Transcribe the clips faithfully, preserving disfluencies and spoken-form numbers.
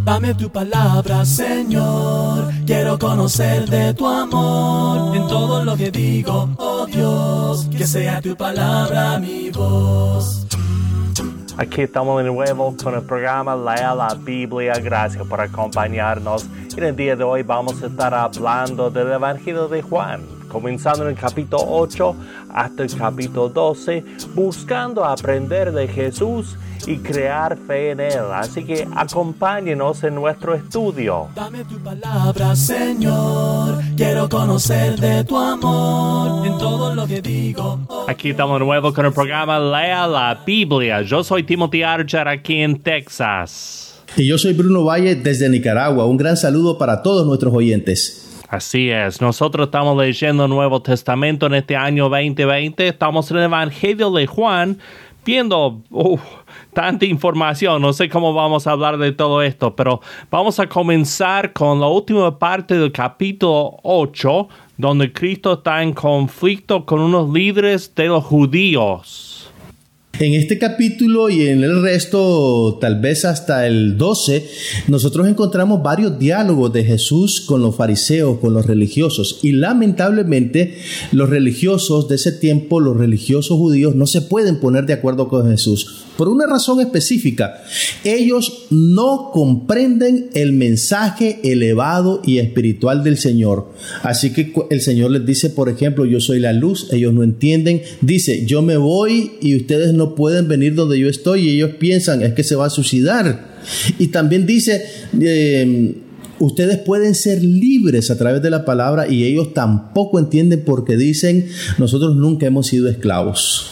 Dame tu palabra, Señor. Quiero conocer de tu amor en todo lo que digo, oh Dios. Que sea tu palabra mi voz. Aquí estamos de nuevo con el programa Lea la Biblia. Gracias por acompañarnos. En el día de hoy vamos a estar hablando del Evangelio de Juan, comenzando en el capítulo ocho hasta el capítulo doce, buscando aprender de Jesús y crear fe en Él. Así que acompáñenos en nuestro estudio. Dame tu palabra, Señor. Quiero conocer de tu amor en todo lo que digo. Oh. Aquí estamos de nuevo con el programa Lea la Biblia. Yo soy Timothy Archer aquí en Texas. Y yo soy Bruno Valle desde Nicaragua. Un gran saludo para todos nuestros oyentes. Así es, nosotros estamos leyendo el Nuevo Testamento en este año veinte veinte. Estamos en el Evangelio de Juan, viendo uh, tanta información. No sé cómo vamos a hablar de todo esto, pero vamos a comenzar con la última parte del capítulo ocho, donde Cristo está en conflicto con unos líderes de los judíos. En este capítulo y en el resto, tal vez hasta el doce, nosotros encontramos varios diálogos de Jesús con los fariseos, con los religiosos. Y lamentablemente, los religiosos de ese tiempo, los religiosos judíos, no se pueden poner de acuerdo con Jesús. Por una razón específica. Ellos no comprenden el mensaje elevado y espiritual del Señor. Así que el Señor les dice, por ejemplo, yo soy la luz. Ellos no entienden. Dice, yo me voy y ustedes no No pueden venir donde yo estoy, y ellos piensan es que se va a suicidar. Y también dice eh, ustedes pueden ser libres a través de la palabra, y ellos tampoco entienden porque dicen nosotros nunca hemos sido esclavos.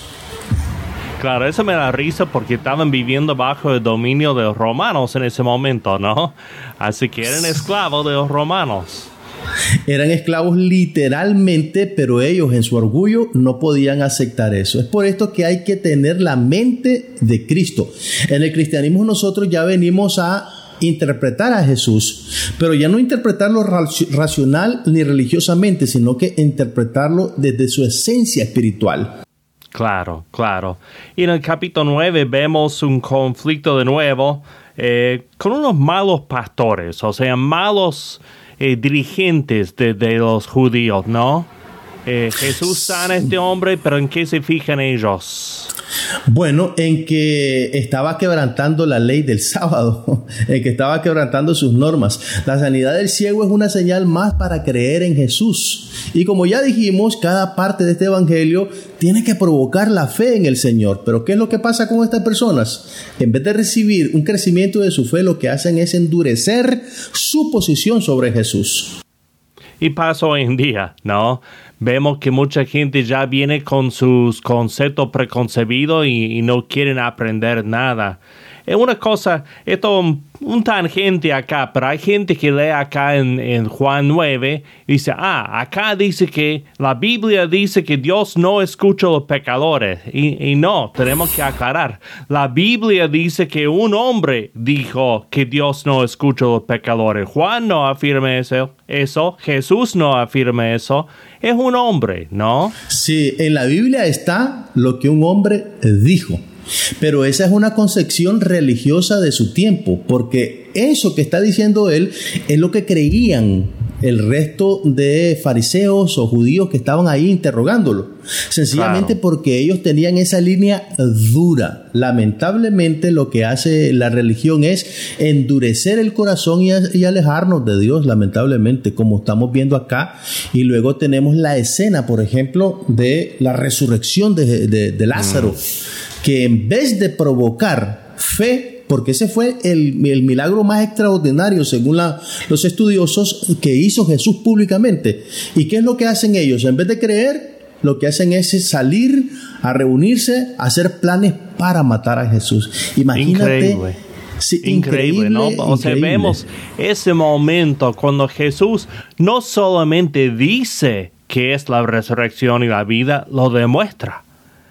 Claro, eso me da risa porque estaban viviendo bajo el dominio de los romanos en ese momento, ¿no? Así que eran esclavos de los romanos. Eran esclavos literalmente, pero ellos en su orgullo no podían aceptar eso. Es por esto que hay que tener la mente de Cristo. En el cristianismo nosotros ya venimos a interpretar a Jesús, pero ya no interpretarlo racional ni religiosamente, sino que interpretarlo desde su esencia espiritual. Claro, claro. Y en el capítulo nueve vemos un conflicto de nuevo eh, con unos malos pastores, o sea, malos Eh, dirigentes de, de los judíos, ¿no? Eh, Jesús sana a este hombre, pero ¿en qué se fijan ellos? Bueno, en que estaba quebrantando la ley del sábado, en que estaba quebrantando sus normas. La sanidad del ciego es una señal más para creer en Jesús. Y como ya dijimos, cada parte de este evangelio tiene que provocar la fe en el Señor. Pero ¿qué es lo que pasa con estas personas? En vez de recibir un crecimiento de su fe, lo que hacen es endurecer su posición sobre Jesús. Y pasa hoy en día, ¿no? Vemos que mucha gente ya viene con sus conceptos preconcebidos y, y no quieren aprender nada. Es una cosa, esto es un, un tangente acá, pero hay gente que lee acá en, en Juan nueve y dice, ah, acá dice que la Biblia dice que Dios no escucha a los pecadores. Y, y no, tenemos que aclarar. La Biblia dice que un hombre dijo que Dios no escucha a los pecadores. Juan no afirma eso, eso. Jesús no afirma eso. Es un hombre, ¿no? Sí, en la Biblia está lo que un hombre dijo. Pero esa es una concepción religiosa de su tiempo, porque eso que está diciendo él es lo que creían el resto de fariseos o judíos que estaban ahí interrogándolo. Sencillamente claro. Porque ellos tenían esa línea dura. Lamentablemente lo que hace la religión es endurecer el corazón y, y alejarnos de Dios, lamentablemente, como estamos viendo acá. Y luego tenemos la escena, por ejemplo, de la resurrección de, de, de Lázaro. Mm. Que en vez de provocar fe, porque ese fue el, el milagro más extraordinario según la, los estudiosos que hizo Jesús públicamente. ¿Y qué es lo que hacen ellos? En vez de creer, lo que hacen es salir a reunirse, a hacer planes para matar a Jesús. Imagínate. Increíble. Sí, increíble, increíble, ¿no? O sea, increíble. Vemos ese momento cuando Jesús no solamente dice que es la resurrección y la vida, lo demuestra.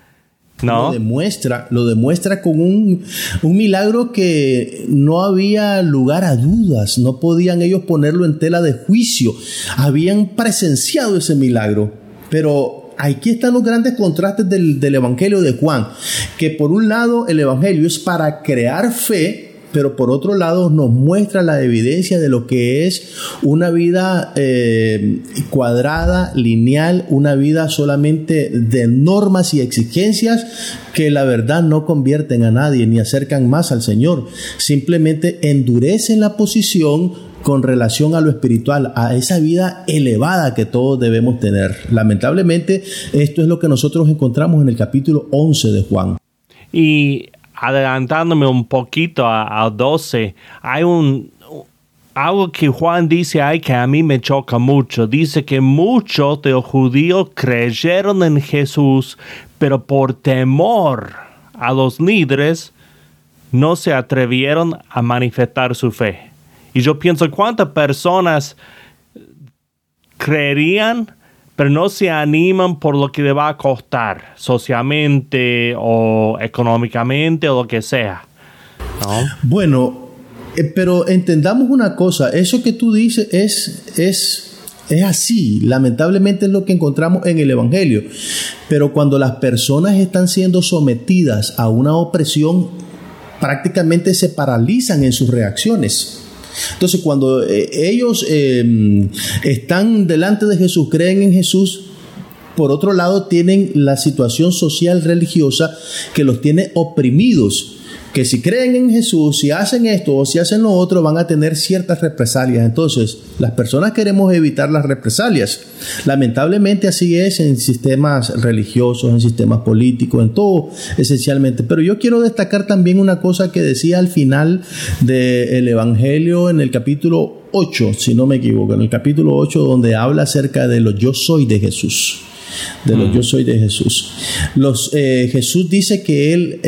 ¿No? Lo demuestra, lo demuestra con un, un milagro que no había lugar a dudas, no podían ellos ponerlo en tela de juicio, habían presenciado ese milagro. Pero aquí están los grandes contrastes del, del Evangelio de Juan, que por un lado el Evangelio es para crear fe, pero por otro lado nos muestra la evidencia de lo que es una vida eh, cuadrada, lineal, una vida solamente de normas y exigencias que la verdad no convierten a nadie ni acercan más al Señor, simplemente endurecen la posición con relación a lo espiritual, a esa vida elevada que todos debemos tener. Lamentablemente, esto es lo que nosotros encontramos en el capítulo once de Juan. Y adelantándome un poquito al doce, hay un algo que Juan dice ahí que a mí me choca mucho. Dice que muchos de los judíos creyeron en Jesús, pero por temor a los líderes no se atrevieron a manifestar su fe. Y yo pienso, ¿cuántas personas creerían, pero no se animan por lo que le va a costar socialmente o económicamente o lo que sea? ¿No? Bueno, eh, pero entendamos una cosa, eso que tú dices es, es, es así, lamentablemente es lo que encontramos en el Evangelio, pero cuando las personas están siendo sometidas a una opresión, prácticamente se paralizan en sus reacciones. Entonces, cuando eh, ellos eh, están delante de Jesús, creen en Jesús, por otro lado tienen la situación social religiosa que los tiene oprimidos, que si creen en Jesús, si hacen esto o si hacen lo otro, van a tener ciertas represalias. Entonces, las personas queremos evitar las represalias. Lamentablemente así es en sistemas religiosos, en sistemas políticos, en todo esencialmente. Pero yo quiero destacar también una cosa que decía al final del Evangelio en el capítulo ocho, si no me equivoco, en el capítulo ocho, donde habla acerca de lo yo soy de Jesús. De los yo soy de Jesús. Los, eh, Jesús dice que él,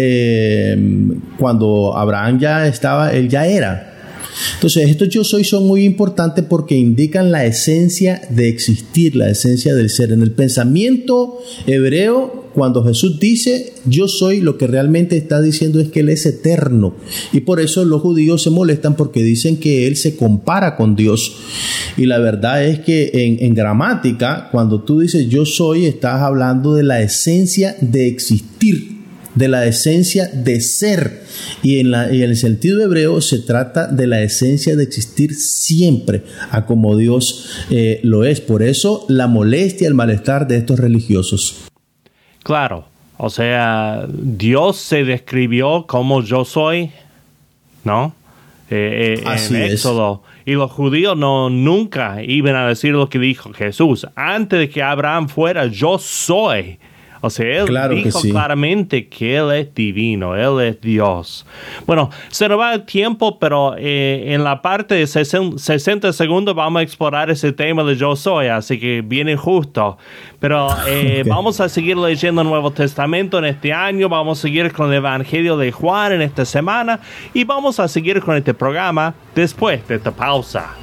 eh, cuando Abraham ya estaba, él ya era. Entonces, estos yo soy son muy importantes porque indican la esencia de existir, la esencia del ser. En el pensamiento hebreo, cuando Jesús dice yo soy, lo que realmente está diciendo es que Él es eterno. Y por eso los judíos se molestan porque dicen que Él se compara con Dios. Y la verdad es que en, en gramática, cuando tú dices yo soy, estás hablando de la esencia de existir, de la esencia de ser, y en, la, y en el sentido hebreo se trata de la esencia de existir siempre a como Dios eh, lo es. Por eso la molestia, el malestar de estos religiosos. Claro, o sea, Dios se describió como yo soy, ¿no? Eh, eh, Así en es. Éxodo. Y los judíos no nunca iban a decir lo que dijo Jesús. Antes de que Abraham fuera, yo soy. O sea, él claro dijo que sí. claramente que Él es divino, Él es Dios. Bueno, se nos va el tiempo, pero eh, en la parte de sesenta segundos vamos a explorar ese tema de yo soy, así que viene justo. Pero eh, okay. Vamos a seguir leyendo el Nuevo Testamento en este año, vamos a seguir con el Evangelio de Juan en esta semana y vamos a seguir con este programa después de esta pausa.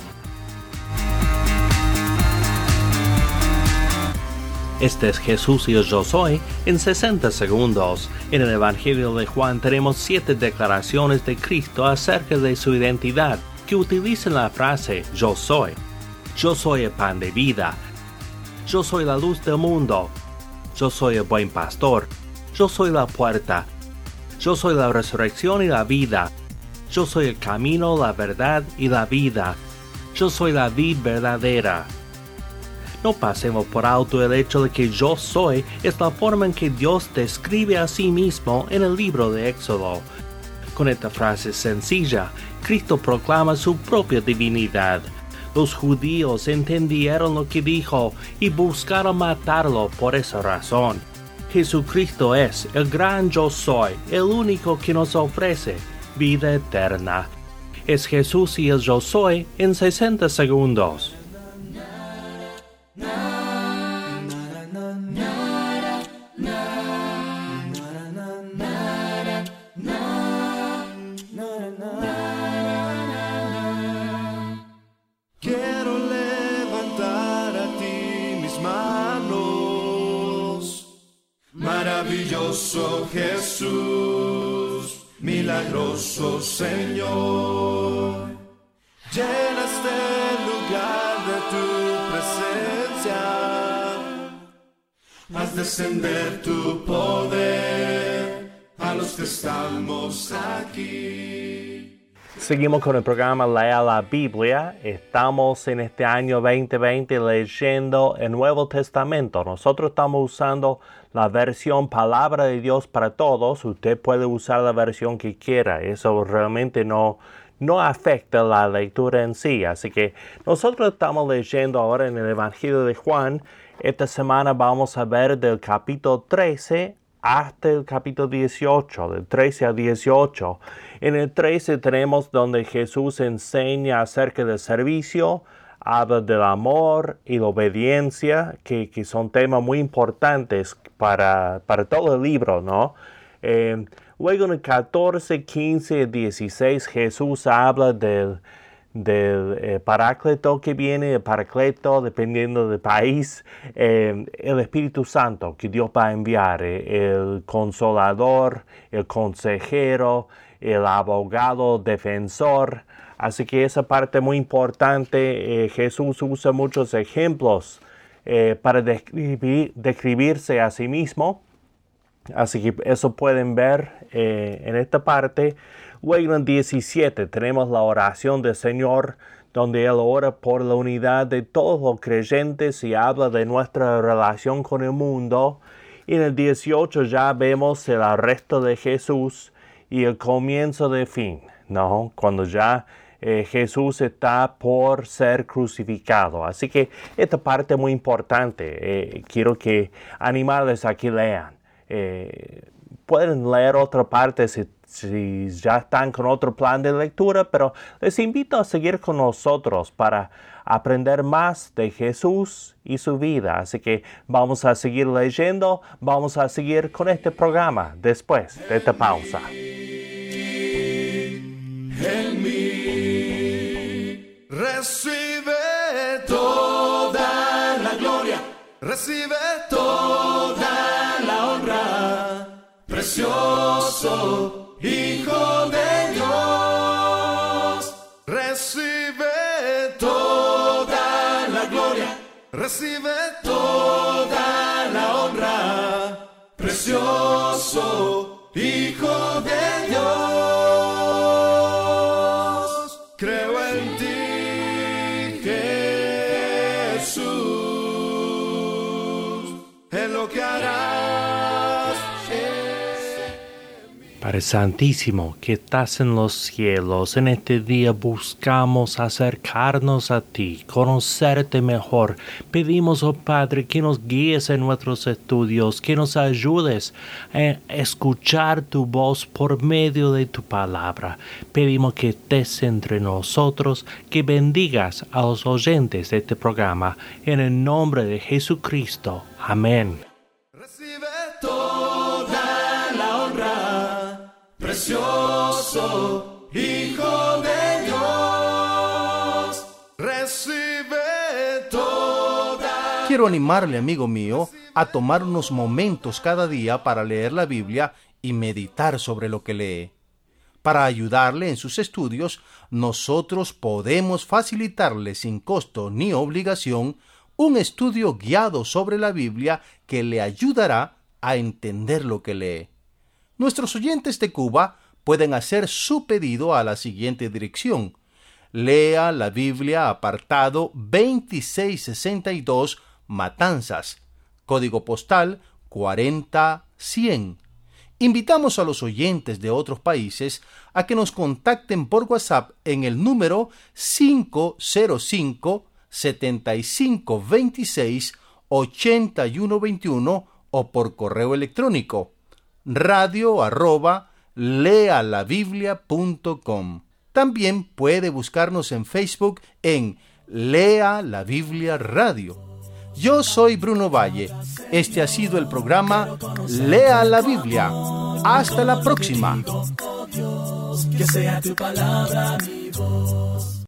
Este es Jesús y el Yo Soy en sesenta segundos. En el Evangelio de Juan tenemos siete declaraciones de Cristo acerca de su identidad que utilizan la frase Yo Soy. Yo soy el pan de vida. Yo soy la luz del mundo. Yo soy el buen pastor. Yo soy la puerta. Yo soy la resurrección y la vida. Yo soy el camino, la verdad y la vida. Yo soy la vid verdadera. No pasemos por alto el hecho de que yo soy es la forma en que Dios describe a sí mismo en el libro de Éxodo. Con esta frase sencilla, Cristo proclama su propia divinidad. Los judíos entendieron lo que dijo y buscaron matarlo por esa razón. Jesucristo es el gran yo soy, el único que nos ofrece vida eterna. Es Jesús y el yo soy en sesenta segundos. Quiero levantar a ti mis manos, maravilloso Jesús, milagroso Señor. Llena este lugar de tu presencia, haz descender tu poder a los que estamos aquí. Seguimos con el programa Lea la Biblia. Estamos en este año veinte veinte leyendo el Nuevo Testamento. Nosotros estamos usando la versión Palabra de Dios para Todos. Usted puede usar la versión que quiera. Eso realmente no, no afecta la lectura en sí. Así que nosotros estamos leyendo ahora en el Evangelio de Juan. Esta semana vamos a ver del capítulo trece hasta el capítulo dieciocho, del trece al dieciocho. En el trece tenemos donde Jesús enseña acerca del servicio, habla del amor y la obediencia, que, que son temas muy importantes para, para todo el libro, ¿no? Eh, luego en el catorce, quince y dieciséis Jesús habla del del eh, Paráclito que viene, el Paracleto, dependiendo del país, eh, el Espíritu Santo que Dios va a enviar, eh, el Consolador, el Consejero, el Abogado, Defensor. Así que esa parte es muy importante. Eh, Jesús usa muchos ejemplos eh, para describir, describirse a sí mismo. Así que eso pueden ver eh, en esta parte. Luego en diecisiete tenemos la oración del Señor, donde Él ora por la unidad de todos los creyentes y habla de nuestra relación con el mundo. Y en el dieciocho ya vemos el arresto de Jesús y el comienzo del fin, ¿no? Cuando ya eh, Jesús está por ser crucificado. Así que esta parte es muy importante. Eh, quiero que animarles a que lean. Eh, pueden leer otra parte si, si ya están con otro plan de lectura, pero les invito a seguir con nosotros para aprender más de Jesús y su vida. Así que vamos a seguir leyendo, vamos a seguir con este programa después de esta pausa. En mí recibe toda la gloria, recibe toda la honra, precioso Hijo de Dios. Recibe toda la gloria, recibe toda la honra, precioso Hijo de Dios. Creo en ti, Jesús, en lo que harás. Padre Santísimo, que estás en los cielos, en este día buscamos acercarnos a ti, conocerte mejor. Pedimos, oh Padre, que nos guíes en nuestros estudios, que nos ayudes a escuchar tu voz por medio de tu palabra. Pedimos que estés entre nosotros, que bendigas a los oyentes de este programa. En el nombre de Jesucristo. Amén. Recibe toda la honra, precioso Hijo de Dios. Recibe toda. Quiero animarle, amigo mío, a tomar unos momentos cada día para leer la Biblia y meditar sobre lo que lee. Para ayudarle en sus estudios, nosotros podemos facilitarle sin costo ni obligación un estudio guiado sobre la Biblia que le ayudará a entender lo que lee. Nuestros oyentes de Cuba pueden hacer su pedido a la siguiente dirección: Lea la Biblia, apartado veintiséis sesenta y dos, Matanzas, código postal cuarenta cien. Invitamos a los oyentes de otros países a que nos contacten por WhatsApp en el número cinco cero cinco, setenta y cinco veintiséis, ochenta y uno veintiuno o por correo electrónico radio arroba lealabiblia punto com. También puede buscarnos en Facebook en Lea la Biblia Radio. Yo soy Bruno Valle. Este ha sido el programa Lea la Biblia. Hasta la próxima. Que sea tu palabra mi voz.